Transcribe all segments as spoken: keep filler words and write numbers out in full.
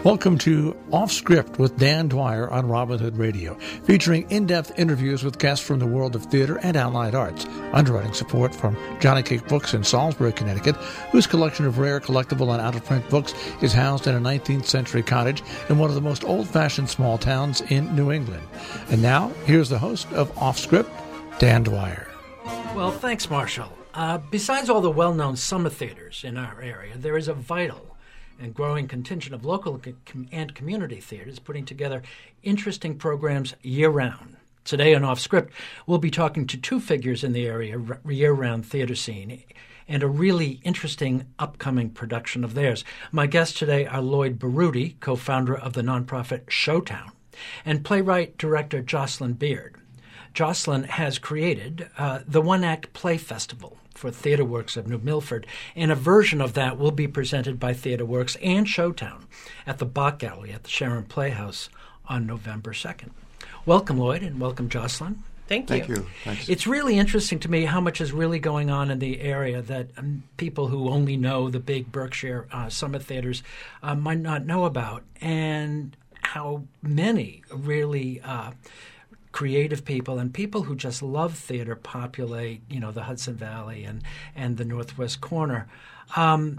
Welcome to Off Script with Dan Dwyer on Robin Hood Radio, featuring in-depth interviews with guests from the world of theater and allied arts. Underwriting support from Johnny Cake Books in Salisbury, Connecticut, whose collection of rare, collectible, and out-of-print books is housed in a nineteenth century cottage in one of the most old-fashioned small towns in New England. And now, here's the host of Off Script, Dan Dwyer. Well, thanks, Marshall. Uh, besides all the well-known summer theaters in our area, there is a vital and growing contingent of local and community theaters putting together interesting programs year-round. Today on Off Script, we'll be talking to two figures in the area year-round theater scene and a really interesting upcoming production of theirs. My guests today are Lloyd Baroudi, co-founder of the nonprofit Showtown, and playwright-director Jocelyn Beard. Jocelyn has created uh, the One-Act Play Festival for TheatreWorks of New Milford, and a version of that will be presented by TheatreWorks and Showtown at the Bach Gallery at the Sharon Playhouse on November second. Welcome, Lloyd, and welcome, Jocelyn. Thank you. Thank you. Thanks. It's really interesting to me how much is really going on in the area that um, people who only know the big Berkshire uh, summer theaters uh, might not know about, and how many really uh, creative people and people who just love theater populate, you know, the Hudson Valley and, and the Northwest Corner. Um,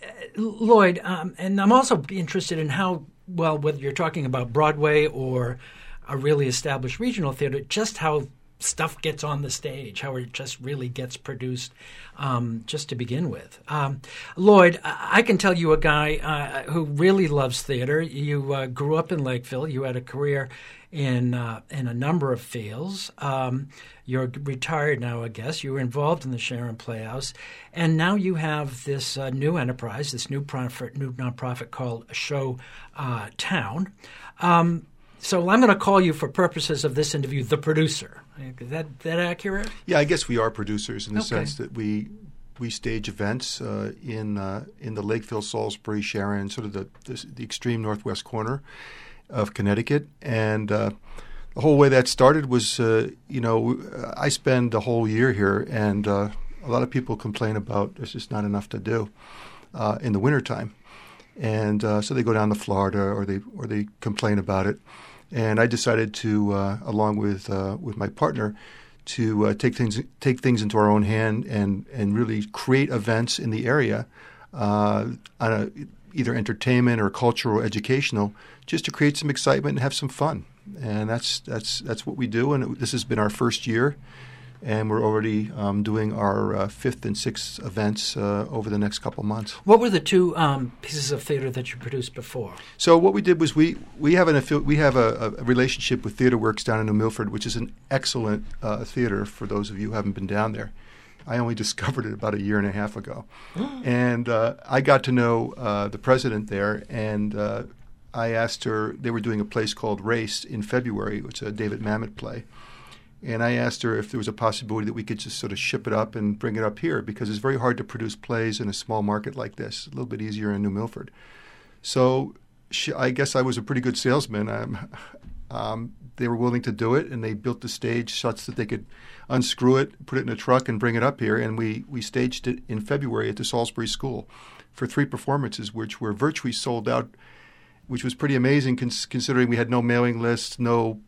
Lloyd, um, and I'm also interested in how, well, whether you're talking about Broadway or a really established regional theater, just how stuff gets on the stage, how it just really gets produced, um, just to begin with. Um, Lloyd, I-, I can tell you a guy uh, who really loves theater. You uh, grew up in Lakeville. You had a career in uh, in a number of fields. Um, you're retired now, I guess. You were involved in the Sharon Playhouse, and now you have this uh, new enterprise, this new profit, new nonprofit called Show uh, Town. Um, so I'm going to call you, for purposes of this interview, the producer. Is that that accurate? Yeah, I guess we are producers in the Okay. sense that we we stage events uh, in uh, in the Lakeville, Salisbury, Sharon, sort of the the, the extreme northwest corner of Connecticut, and uh, the whole way that started was, uh, you know, I spend the whole year here, and uh, a lot of people complain about there's just not enough to do uh, in the wintertime, and uh, so they go down to Florida or they or they complain about it, and I decided to, uh, along with uh, with my partner, to uh, take things take things into our own hand and and really create events in the area, uh, on a, either entertainment or cultural or educational, just to create some excitement and have some fun. And that's that's that's what we do. And it, this has been our first year, and we're already um, doing our uh, fifth and sixth events uh, over the next couple months. What were the two um, pieces of theater that you produced before? So what we did was we we have an affi- we have a, a relationship with TheatreWorks down in New Milford, which is an excellent uh, theater for those of you who haven't been down there. I only discovered it about a year and a half ago. And uh, I got to know uh, the president there, and uh, I asked her, they were doing a place called Race in February, which is a David Mamet play. And I asked her if there was a possibility that we could just sort of ship it up and bring it up here, because it's very hard to produce plays in a small market like this, a little bit easier in New Milford. So she, I guess I was a pretty good salesman. Um, um, they were willing to do it, and they built the stage such that they could unscrew it, put it in a truck, and bring it up here. And we, we staged it in February at the Salisbury School for three performances, which were virtually sold out, which was pretty amazing cons- considering we had no mailing list, no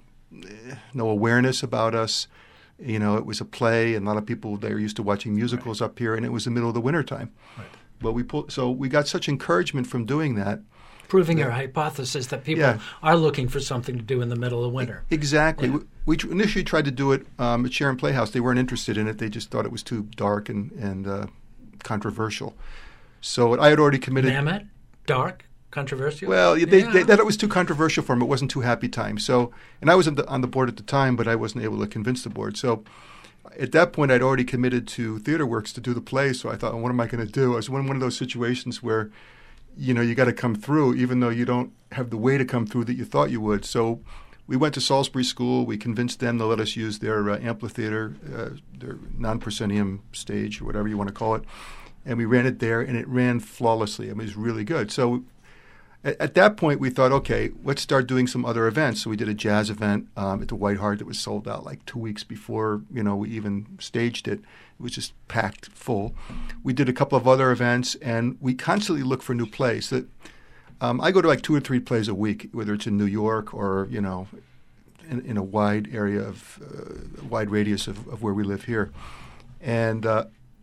no awareness about us. You know, it was a play, and a lot of people, they're used to watching musicals right. up here, and it was the middle of the wintertime. Right. But we pull, so we got such encouragement from doing that. Proving Yeah. your hypothesis that people Yeah. are looking for something to do in the middle of winter. Exactly. Yeah. We, we tr- initially tried to do it um, at Sharon Playhouse. They weren't interested in it. They just thought it was too dark and, and uh, controversial. So I had already committed. Mamet? Dark? Controversial? Well, they, yeah. they, that it was too controversial for them. It wasn't too happy time. So, and I was on the, on the board at the time, but I wasn't able to convince the board. So at that point, I'd already committed to TheatreWorks to do the play. So I thought, well, what am I going to do? I was in one of those situations where, you know, you got to come through, even though you don't have the way to come through that you thought you would. So we went to Salisbury School. We convinced them to let us use their uh, amphitheater, uh, their non-proscenium stage, or whatever you want to call it. And we ran it there, and it ran flawlessly. I mean, it was really good. So at, at that point, we thought, okay, let's start doing some other events. So we did a jazz event um, at the White Hart that was sold out like two weeks before, you know, we even staged it. It was just packed full. We did a couple of other events, and we constantly look for new plays. That Um, I go to like two or three plays a week, whether it's in New York or, you know, in, in a wide area of, uh, wide radius of, of where we live here. And uh,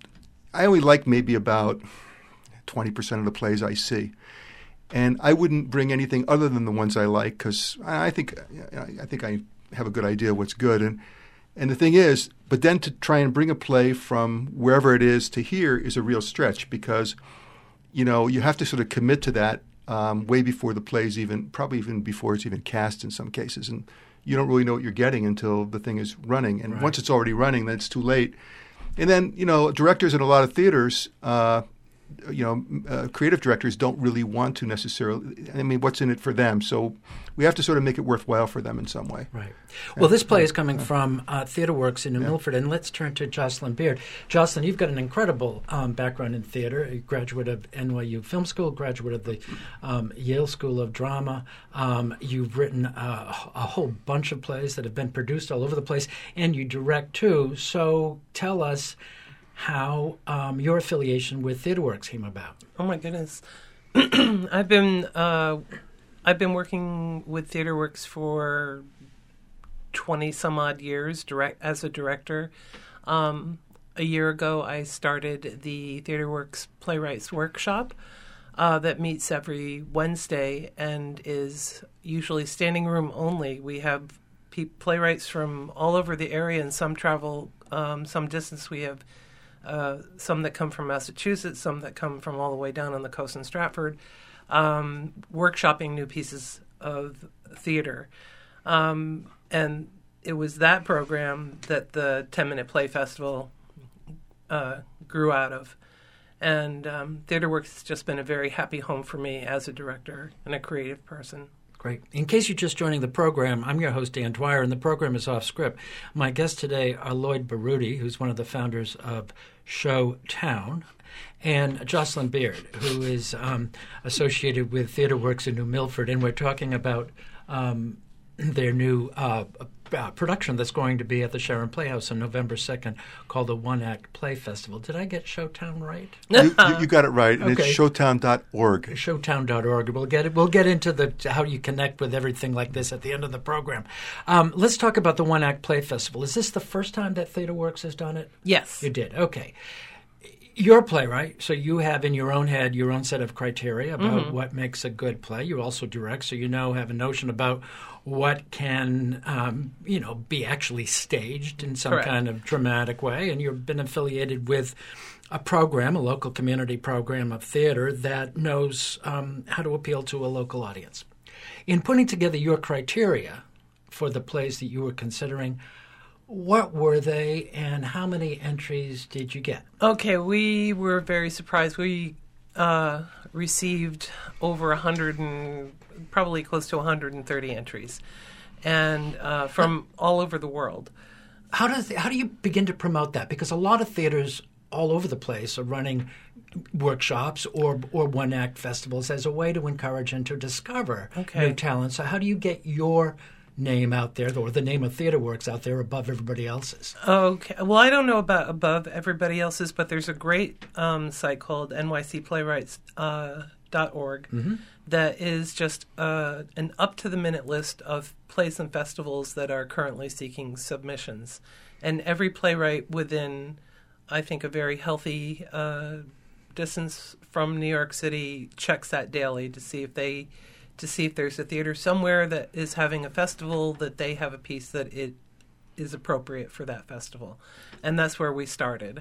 I only like maybe about twenty percent of the plays I see. And I wouldn't bring anything other than the ones I like because I think I think I have a good idea what's good. And and the thing is, but then to try and bring a play from wherever it is to here is a real stretch because, you know, you have to sort of commit to that um, way before the play's even, probably even before it's even cast in some cases. And you don't really know what you're getting until the thing is running. And right. once it's already running, then it's too late. And then, you know, directors in a lot of theaters, uh, you know, uh, creative directors don't really want to necessarily, I mean, what's in it for them? So we have to sort of make it worthwhile for them in some way. Right. Well, this play is coming from uh, TheaterWorks in New yeah. Milford, and let's turn to Jocelyn Beard. Jocelyn, you've got an incredible um, background in theater, a graduate of N Y U Film School, graduate of the um, Yale School of Drama. Um, you've written uh, a whole bunch of plays that have been produced all over the place, and you direct too. So tell us how um, your affiliation with TheaterWorks came about. Oh my goodness, I've been uh, I've been working with TheaterWorks for twenty some odd years, direct as a director. Um, a year ago, I started the TheaterWorks Playwrights Workshop uh, that meets every Wednesday and is usually standing room only. We have pe- playwrights from all over the area, and some travel um, some distance. We have Uh, some that come from Massachusetts, some that come from all the way down on the coast in Stratford, um, workshopping new pieces of theater. Um, and it was that program that the ten-Minute Play Festival uh, grew out of. And um, TheaterWorks has just been a very happy home for me as a director and a creative person. Great. In case you're just joining the program, I'm your host, Dan Dwyer, and the program is Off Script. My guests today are Lloyd Baroudi, who's one of the founders of Showtown, and Jocelyn Beard, who is um, associated with TheaterWorks in New Milford, and we're talking about um, their new uh, uh, production that's going to be at the Sharon Playhouse on November second called the One Act Play Festival. Did I get Showtown right? you, you, you got it right, and okay. It's showtown dot org. Showtown dot org. We'll get it. We'll get into the how you connect with everything like this at the end of the program. Um, let's talk about the One Act Play Festival. Is this the first time that TheaterWorks has done it? Yes. You did. Okay. You're a playwright, so you have in your own head your own set of criteria about mm-hmm. what makes a good play. You also direct, so you know have a notion about what can um, you know be actually staged in some Correct. kind of dramatic way. And you've been affiliated with a program, a local community program of theater that knows um, how to appeal to a local audience. In putting together your criteria for the plays that you were considering, what were they, and how many entries did you get? Okay, we were very surprised. We uh, received over a hundred and probably close to one hundred thirty entries, and uh, from all over the world. How does how do you begin to promote that? Because a lot of theaters all over the place are running workshops or or one act festivals as a way to encourage and to discover okay. new talent. So how do you get your name out there, or the name of TheaterWorks out there above everybody else's? Okay. Well, I don't know about above everybody else's, but there's a great um, site called N Y C Playwrights dot org uh, mm-hmm. that is just uh, an up-to-the-minute list of plays and festivals that are currently seeking submissions. And every playwright within, I think, a very healthy uh, distance from New York City checks that daily to see if they to see if there's a theater somewhere that is having a festival that they have a piece that it is appropriate for that festival. And that's where we started.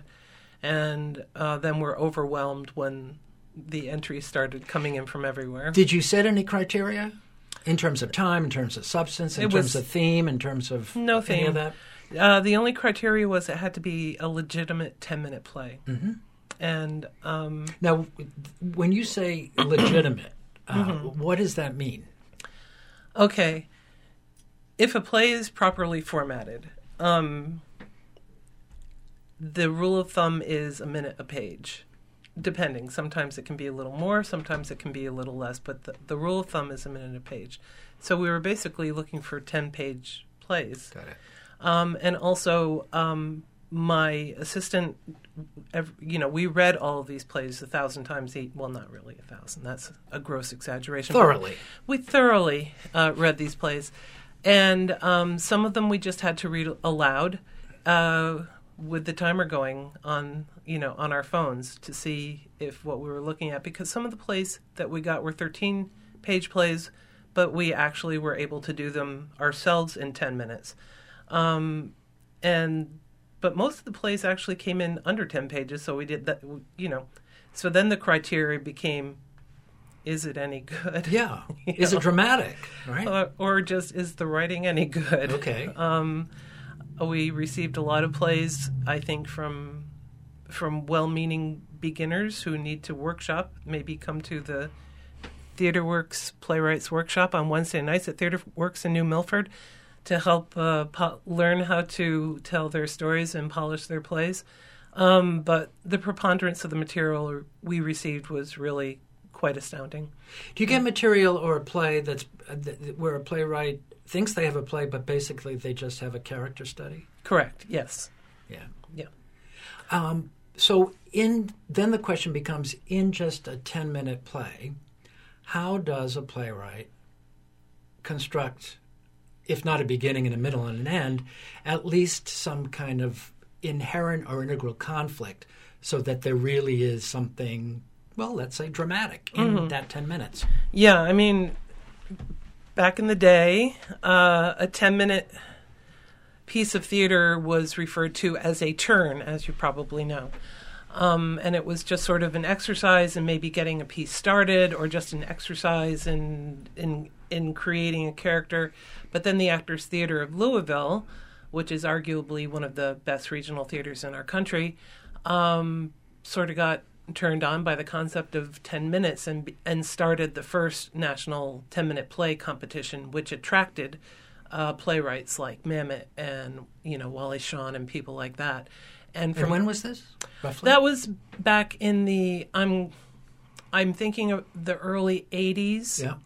And uh, then we're overwhelmed when the entries started coming in from everywhere. Did you set any criteria in terms of time, in terms of substance, in it terms was, of theme, in terms of no any theme. of that? Uh, the only criteria was it had to be a legitimate ten-minute play. Mm-hmm. And um, now, when you say legitimate, Uh, mm-hmm. what does that mean? Okay. If a play is properly formatted, um, the rule of thumb is a minute a page, depending. Sometimes it can be a little more, sometimes it can be a little less, but the, the rule of thumb is a minute a page. So we were basically looking for ten-page plays. Got it. Um, and also, um, my assistant, you know, we read all of these plays a thousand times each. Well, not really a thousand. That's a gross exaggeration. Thoroughly. We thoroughly uh, read these plays. And um, some of them we just had to read aloud uh, with the timer going on, you know, on our phones to see if what we were looking at. Because some of the plays that we got were thirteen-page plays, but we actually were able to do them ourselves in ten minutes. Um, and but most of the plays actually came in under ten pages, so we did that, you know. So then the criteria became, is it any good? Yeah. You Is know? it dramatic, right? Or, or just, is the writing any good? Okay. Um, we received a lot of plays, I think, from from well-meaning beginners who need to workshop, maybe come to the TheatreWorks Playwrights Workshop on Wednesday nights at TheatreWorks in New Milford to help uh, po- learn how to tell their stories and polish their plays. Um, but the preponderance of the material we received was really quite astounding. Do you get material or a play that's uh, th- where a playwright thinks they have a play, but basically they just have a character study? Correct, yes. Yeah. Yeah. Um, so in then the question becomes, in just a ten-minute play, how does a playwright construct, if not a beginning and a middle and an end, at least some kind of inherent or integral conflict so that there really is something, well, let's say dramatic in mm-hmm. that ten minutes? Yeah, I mean, back in the day, uh, a ten-minute piece of theater was referred to as a turn, as you probably know. Um, and it was just sort of an exercise in maybe getting a piece started, or just an exercise in in in creating a character. But then the Actors Theater of Louisville, which is arguably one of the best regional theaters in our country, um, sort of got turned on by the concept of ten minutes and and started the first national ten-minute play competition, which attracted uh, playwrights like Mamet and, you know, Wally Shawn and people like that. And, from, and when was this, roughly? That was back in the, I'm I'm thinking of the early eighties. Yeah.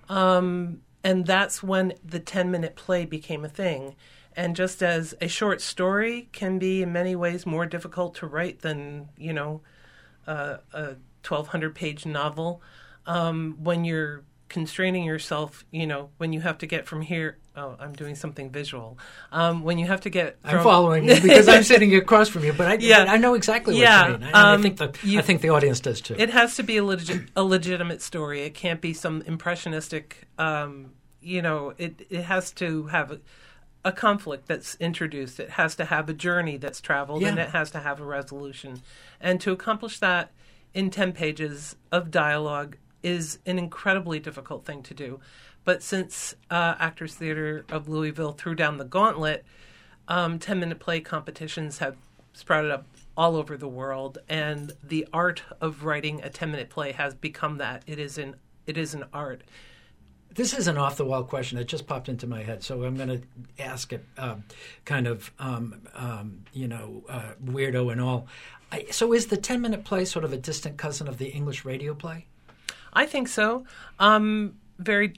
Um, and that's when the ten-minute play became a thing. And just as a short story can be in many ways more difficult to write than, you know, uh, a twelve hundred page novel, um, when you're constraining yourself, you know, when you have to get from here, oh, I'm doing something visual. Um, when you have to get from... I'm following you because I'm sitting across from you, but I, yeah. but I know exactly what yeah. you mean. And um, I think the you, I think the audience does too. It has to be a, legit, a legitimate story. It can't be some impressionistic, um, you know, it, it has to have a, a conflict that's introduced. It has to have a journey that's traveled, yeah. and it has to have a resolution. And to accomplish that in ten pages of dialogue is an incredibly difficult thing to do. But since uh, Actors Theater of Louisville threw down the gauntlet, um, ten-minute play competitions have sprouted up all over the world, and the art of writing a ten-minute play has become that. It is an, it is an art. This is an off-the-wall question that just popped into my head, so I'm going to ask it um, kind of, um, um, you know, uh, weirdo and all. I, so is the ten-minute play sort of a distant cousin of the English radio play? I think so. Um, very,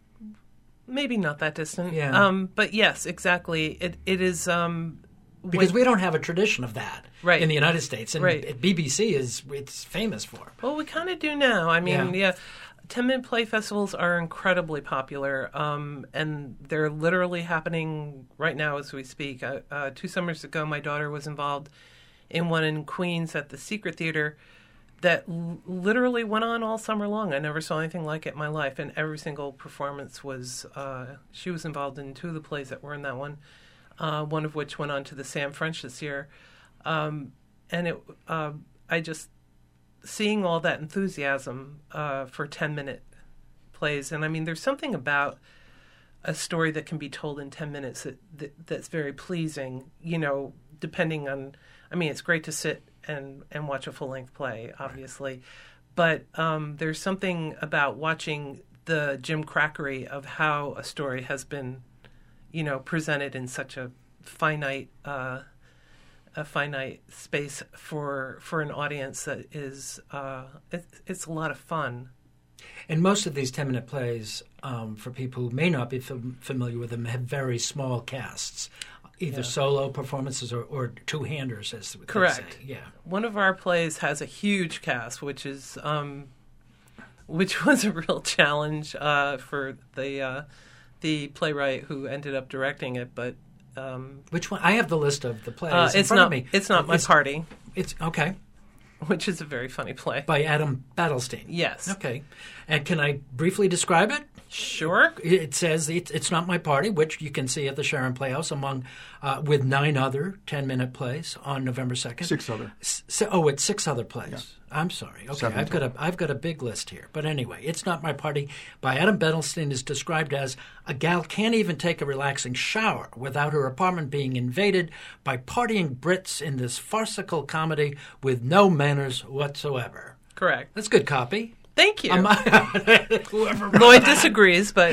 maybe not that distant. Yeah. Um, but yes, exactly. It it is um, because when, we don't have a tradition of that right. in the United States, and right. B B C is it's famous for. Well, we kind of do now. I mean, yeah. yeah. ten-minute play festivals are incredibly popular, um, and they're literally happening right now as we speak. Uh, uh, two summers ago, my daughter was involved in one in Queens at the Secret Theater that l- literally went on all summer long. I never saw anything like it in my life, and every single performance was, uh, she was involved in two of the plays that were in that one, uh, one of which went on to the Sam French this year. Um, and it, uh, I just, seeing all that enthusiasm uh, for ten-minute plays, and I mean, there's something about a story that can be told in ten minutes that, that that's very pleasing, you know, depending on, I mean, it's great to sit and, and watch a full-length play, obviously. Right. But um, there's something about watching the Jim Crackery of how a story has been, you know, presented in such a finite uh, a finite space for for an audience that is, uh, it, it's a lot of fun. And most of these ten-minute plays, um, for people who may not be f- familiar with them, have very small casts. Either Yeah. solo performances or, or two-handers, as they Correct. say. Yeah. One of our plays has a huge cast, which is um, which was a real challenge uh, for the uh, the playwright who ended up directing it. But um, Which one? I have the list of the plays uh, in it's front not of me. it's not my It's- party, It's okay. which is a very funny play. By Adam Battlestein. Yes. Okay. And can I briefly describe it? Sure. It says it's, it's Not My Party, which you can see at the Sharon Playhouse among uh, with nine other ten-minute plays on November second. Six other. S- so- oh, it's six other plays. Yeah. I'm sorry. Okay, Seven I've got a I've got a big list here. But anyway, It's Not My Party by Adam Battlestein is described as a gal can't even take a relaxing shower without her apartment being invaded by partying Brits in this farcical comedy with no manners whatsoever. Correct. That's good copy. Thank you. Um, Whoever Lloyd disagrees, but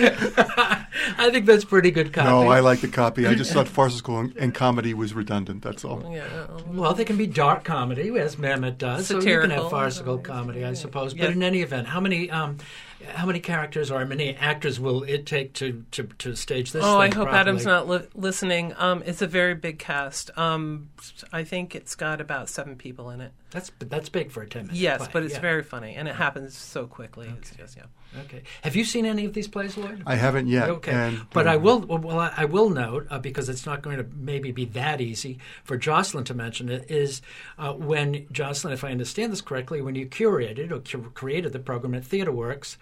I think that's pretty good copy. No, I like the copy. I just thought farcical and, and comedy was redundant. That's all. yeah. Well, they can be dark comedy, as Mamet does. So you can Satirical. have farcical comedy, I suppose. But Yeah. in any event, how many um, how many characters or how many actors will it take to, to, to stage this Oh, I thing hope properly? Adam's not li- listening. Um, it's a very big cast. Um, I think it's got about seven people in it. That's that's big for a ten-minute Yes, play. but it's yeah. very funny, and it happens so quickly. It's just, yeah. Okay. Have you seen any of these plays, Lloyd? I haven't yet. Okay, And, but um, I will. Well, I I will note uh, because it's not going to maybe be that easy for Jocelyn to mention it. Is uh, when Jocelyn, if I understand this correctly, when you curated or cu- created the program at TheatreWorks,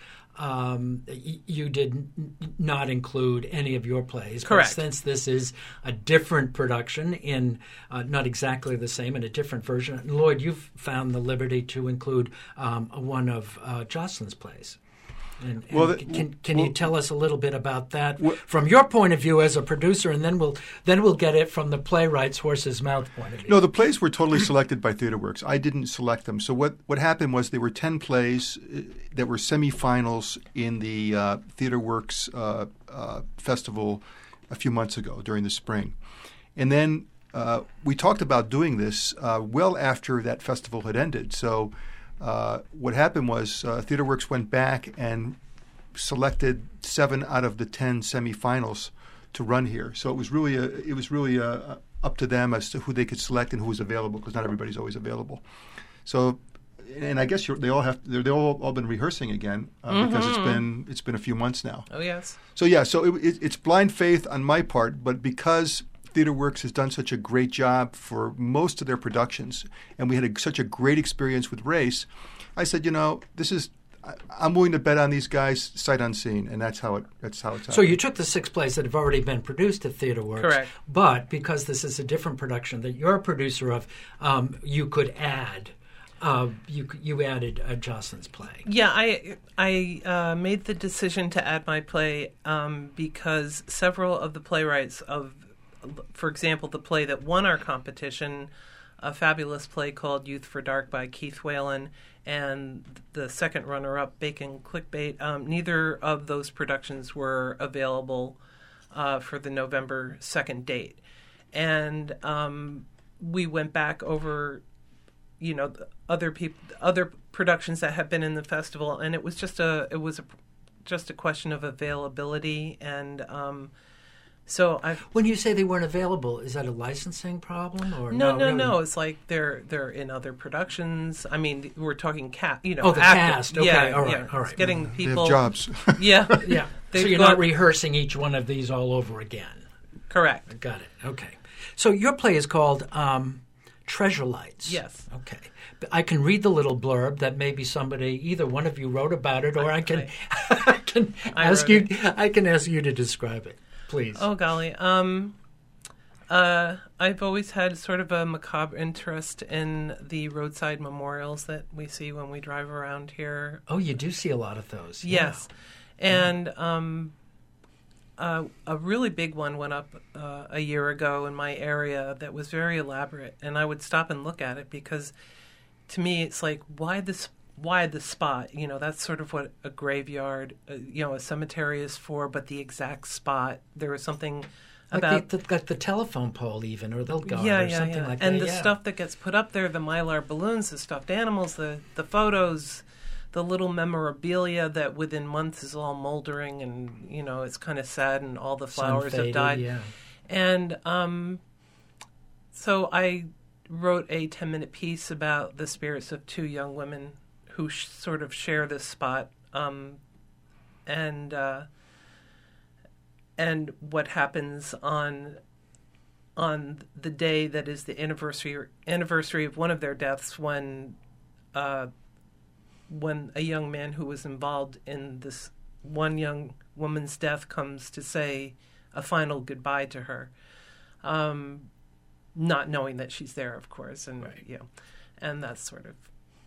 um, y- you did n- not include any of your plays. Correct. But since this is a different production in uh, not exactly the same, in a different version, Lloyd, you've found the liberty to include um, one of uh, Jocelyn's plays. And, and Well, the- can can well- you tell us a little bit about that Well- from your point of view as a producer, and then we'll then we'll get it from the playwright's horse's mouth point of view. No, the plays were totally selected by TheatreWorks. I didn't select them. So what, what happened was there were ten plays uh, that were semifinals in the uh, TheatreWorks uh, uh, festival a few months ago during the spring. And then uh, we talked about doing this uh, well after that festival had ended. So uh, what happened was uh, TheatreWorks went back and selected seven out of the ten semifinals to run here. So it was really a, it was really a, up to them as to who they could select and who was available, because not everybody's always available. So, and I guess you're, they all have they're, they've all, all been rehearsing again uh, Mm-hmm. because it's been it's been a few months now. Oh, yes. So yeah, so it, it, it's blind faith on my part, but because TheatreWorks has done such a great job for most of their productions, and we had a, such a great experience with Race, I said, you know, this is. I, I'm willing to bet on these guys sight unseen, and that's how it. That's how it's. So you took the six plays that have already been produced at TheatreWorks, Correct. but because this is a different production that you're a producer of, um, you could add. Uh, you you added uh, Jocelyn's play. Yeah, I I uh, made the decision to add my play um, because several of the playwrights of, for example, the play that won our competition, a fabulous play called Youth for Dark by Keith Whalen, and the second runner-up, Bacon Clickbait, um, neither of those productions were available uh, for the November second date. And um, we went back over, you know, the other people, other productions that have been in the festival, and it was just a, it was a, just a question of availability, and um, so I. When you say they weren't available, is that a licensing problem or No, no, really? no. It's like they're they're in other productions. I mean, we're talking cast. You know, Oh, the actor- cast. Okay, yeah, all right, yeah. all It's right. getting the They people. have jobs. Yeah, Yeah. So They've you're got- not rehearsing each one of these all over again. correct. Got it. Okay. So your play is called um, Treasure Lights. Yes. Okay. But I can read the little blurb that maybe somebody, either one of you wrote about it, or I, can, I, can I ask wrote you. I can ask you to describe it, please. Oh golly. Um, uh, I've always had sort of a macabre interest in the roadside memorials that we see when we drive around here. Oh, you do see a lot of those. Yes, and um, uh, a really big one went up uh, a year ago in my area that was very elaborate, and I would stop and look at it because, to me, it's like, why this? Why the spot? You know, that's sort of what a graveyard, uh, you know, a cemetery is for. But the exact spot, there was something Like about the, the, like the telephone pole, even, or they'll guard, yeah, or yeah, something yeah. like and that. the yeah. stuff that gets put up there, the Mylar balloons, the stuffed animals, the, the photos, the little memorabilia that within months is all moldering and, you know, it's kind of sad and all the flowers have Sun-faded, died. Yeah. And um, so I wrote a ten-minute piece about the spirits of two young women who sh- sort of share this spot, um, and uh, and what happens on on the day that is the anniversary anniversary of one of their deaths, when uh, when a young man who was involved in this one young woman's death comes to say a final goodbye to her, um, not knowing that she's there, of course, and Right. you know, and that's sort of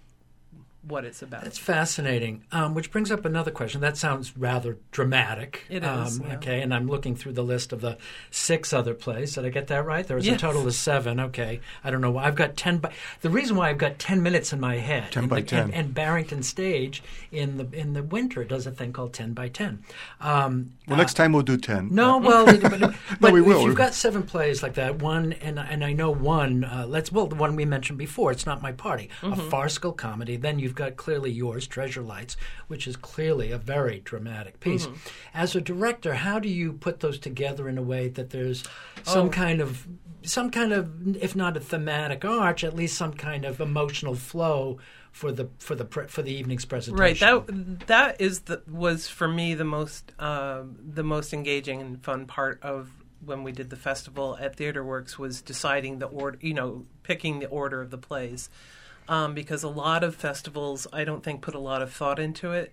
what it's about. That's fascinating, um, which brings up another question. That sounds rather dramatic. It is, Um, yeah. Okay, and I'm looking through the list of the six other plays. Did I get that right? There was Yes. a total of seven. Okay. I don't know why. I've got ten. By, the reason why I've got ten minutes in my head. ten and by the, ten. And, and Barrington Stage in the in the winter does a thing called ten by ten. Um, Well, next time we'll do ten. No, well, it- but, but we if will. you've got seven plays like that, one, and and I know one. Uh, let's well, the one we mentioned before. It's Not My Party, a farcical comedy. Then you've got clearly yours, Treasure Lights, which is clearly a very dramatic piece. As a director, how do you put those together in a way that there's some Oh. kind of some kind of, if not a thematic arch, at least some kind of emotional flow for the for the pre- for the evening's presentation? Right. That that is the was for me the most uh, the most engaging and fun part of when we did the festival at Theater Works, was deciding the order. You know, picking the order of the plays, um, because a lot of festivals, I don't think, put a lot of thought into it.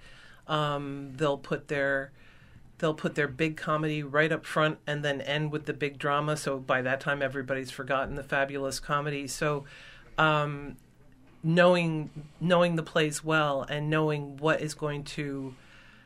Um, they'll put their they'll put their big comedy right up front and then end with the big drama. So by that time, everybody's forgotten the fabulous comedy. So. Um, knowing knowing the plays well and knowing what is going to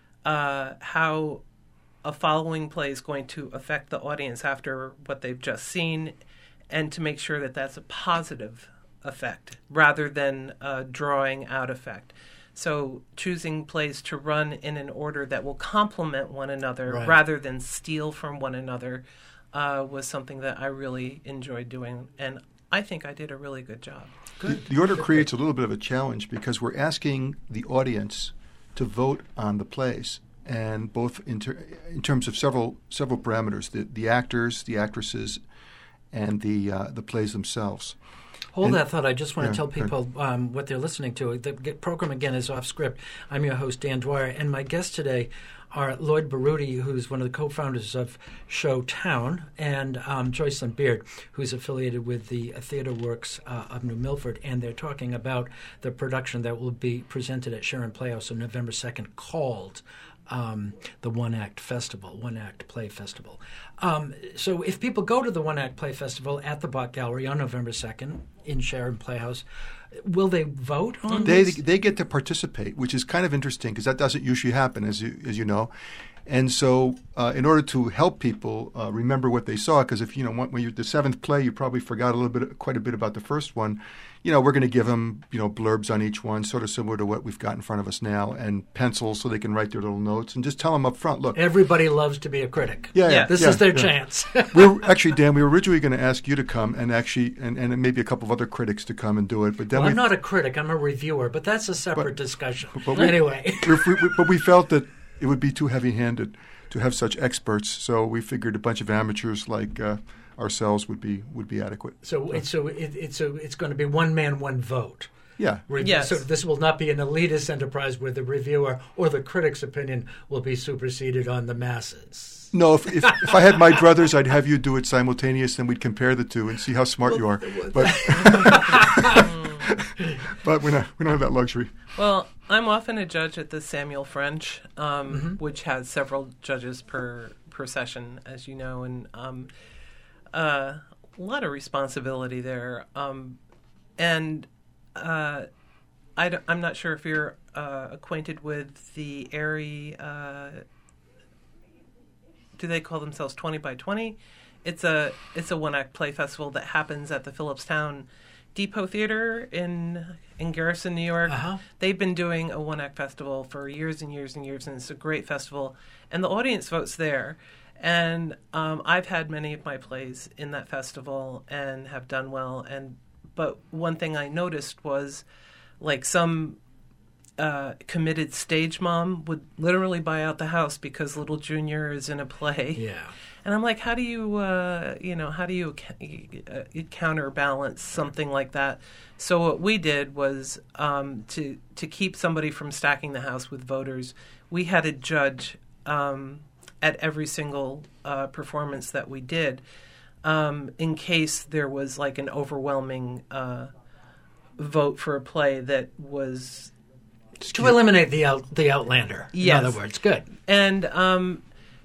uh, how a following play is going to affect the audience after what they've just seen, and to make sure that that's a positive effect rather than a drawing out effect. So choosing plays to run in an order that will complement one another Right. rather than steal from one another uh, was something that I really enjoyed doing, and I think I did a really good job. The, the order creates a little bit of a challenge because we're asking the audience to vote on the plays, and both in, ter- in terms of several several parameters: the the actors, the actresses, and the uh, the plays themselves. Hold And- that thought. I just want to Yeah, tell go ahead. people um, what they're listening to. The g- program, again, is Off Script. I'm your host, Dan Dwyer, and my guests today are Lloyd Baruti, who's one of the co-founders of Show Town, and um, Joycelyn Beard, who's affiliated with the Theater Works uh, of New Milford, and they're talking about the production that will be presented at Sharon Playhouse on November second, called Um, the One Act Festival, One Act Play Festival. Um, so if people go to the One Act Play Festival at the Bach Gallery on November second in Sharon Playhouse, will they vote on They this? they get to participate, which is kind of interesting because that doesn't usually happen, as you as you know. And so, uh, in order to help people uh, remember what they saw, because if you know when you the seventh play, you probably forgot a little bit, quite a bit about the first one. You know, we're going to give them you know blurbs on each one, sort of similar to what we've got in front of us now, and pencils so they can write their little notes, and just tell them up front, look. Everybody loves to be a critic. Yeah, yeah, This yeah, is their yeah. chance. we were actually, Dan, we were originally going to ask you to come and actually, and, and maybe a couple of other critics to come and do it, but then Well, we I'm not a critic. I'm a reviewer, but that's a separate But- discussion. but we- anyway. we, we, but we felt that it would be too heavy-handed to have such experts, so we figured a bunch of amateurs like uh, ourselves would be would be adequate. So it's so it, it's so it's going to be one man, one vote. Yeah, Re- Yes. So this will not be an elitist enterprise where the reviewer or the critic's opinion will be superseded on the masses. no. If, if if I had my druthers, I'd have you do it simultaneous, and we'd compare the two and see how smart you are. But but we not we don't have that luxury. Well, I'm often a judge at the Samuel French, um, which has several judges per per session, as you know, and um, uh, a lot of responsibility there. Um, and uh, I don't- I'm not sure if you're uh, acquainted with the Airy. Uh, do they call themselves twenty by twenty? It's a it's a one act play festival that happens at the Phillipstown Depot Theater in in Garrison, New York. Uh-huh. They've been doing a one act festival for years and years and years, and it's a great festival. And the audience votes there. And um, I've had many of my plays in that festival and have done well. And but one thing I noticed was, like some uh, committed stage mom would literally buy out the house because little Junior is in a play. Yeah. And I'm like, how do you, uh, you know, how do you uh, counterbalance something like that? So what we did was um, to to keep somebody from stacking the house with voters, we had a judge um, at every single uh, performance that we did, um, in case there was like an overwhelming uh, vote for a play that was to eliminate the out, the outlander. Yes. In other words, good. And um,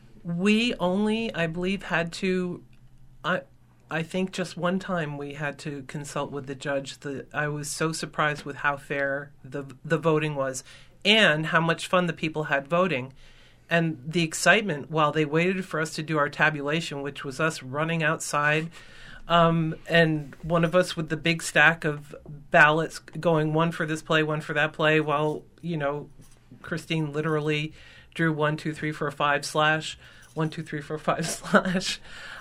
we only, I believe, had to. I I think just one time we had to consult with the judge. The I was so surprised with how fair the the voting was, and how much fun the people had voting, and the excitement while they waited for us to do our tabulation, which was us running outside, um, and one of us with the big stack of ballots going one for this play, one for that play, while you know Christine literally drew one, two, three, four, five slash one, two, three, four, five slash.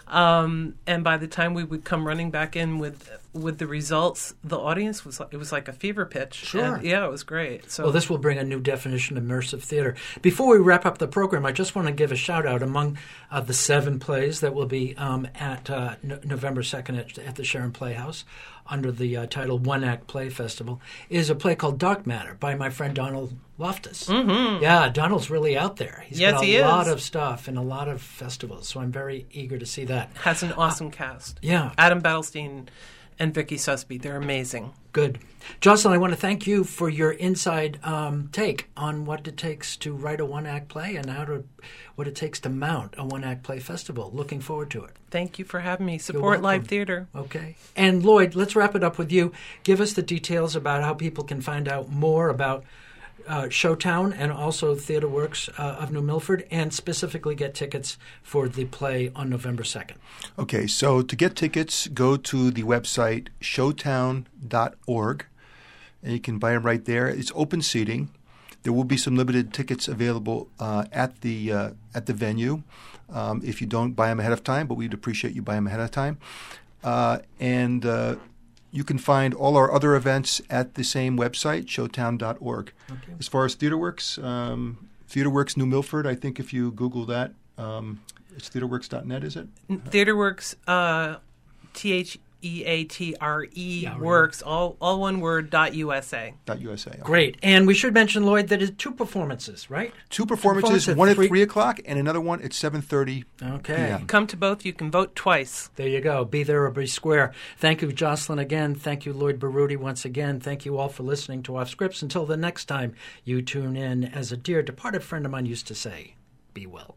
Um, and by the time we would come running back in with with the results, the audience was it was like a fever pitch. Sure. And, yeah, it was great. So well, this will bring a new definition of immersive theater. Before we wrap up the program, I just want to give a shout out among uh, the seven plays that will be um, at uh, no- November second at, at the Sharon Playhouse under the uh, title One Act Play Festival is a play called Dark Matter by my friend Donald Loftus. Mm-hmm. Yeah, Donald's really out there. He's yes, got a he lot is. of stuff and a lot of festivals, so I'm very eager to see that. Has an awesome uh, cast. Yeah. Adam Battlestein and Vicky Susby. They're amazing. Good. Jocelyn, I want to thank you for your inside um, take on what it takes to write a one-act play and how to, what it takes to mount a one-act play festival. Looking forward to it. Thank you for having me. Support live theater. Okay. And Lloyd, let's wrap it up with you. Give us the details about how people can find out more about Uh, Showtown and also Theater Works uh, of New Milford, and specifically get tickets for the play on November second. Okay, so to get tickets, go to the website showtown dot org, and you can buy them right there. It's open seating. There will be some limited tickets available uh, at the uh, at the venue um, if you don't buy them ahead of time, but we'd appreciate you buy them ahead of time. Uh, and uh, you can find all our other events at the same website, showtown dot org. Okay. As far as TheaterWorks, um, TheaterWorks New Milford, I think if you Google that, um, it's theaterworks dot net, is it? TheaterWorks, uh, T H E A T R E, Yeah, works, all all one word, dot U S A. Dot U S A. Okay. Great. And we should mention, Lloyd, that it's two performances, right? Two performances, Performance at one at three- three o'clock and another one at seven thirty. Okay. Yeah. Come to both. You can vote twice. There you go. Be there or be square. Thank you, Jocelyn, again. Thank you, Lloyd Baruti, once again. Thank you all for listening to Off Scripts. Until the next time you tune in, as a dear departed friend of mine used to say, be well.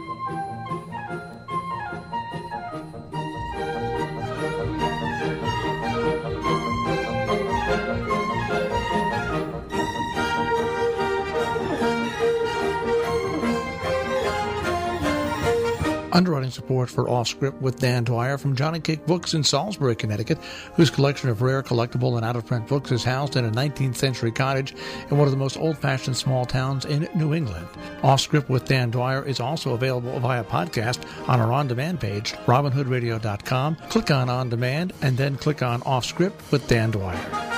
Underwriting support for Off Script with Dan Dwyer from Johnny Cake Books in Salisbury, Connecticut, whose collection of rare, collectible, and out-of-print books is housed in a nineteenth century cottage in one of the most old-fashioned small towns in New England. Off Script with Dan Dwyer is also available via podcast on our on-demand page, robin hood radio dot com. Click on On Demand, and then click on Off Script with Dan Dwyer.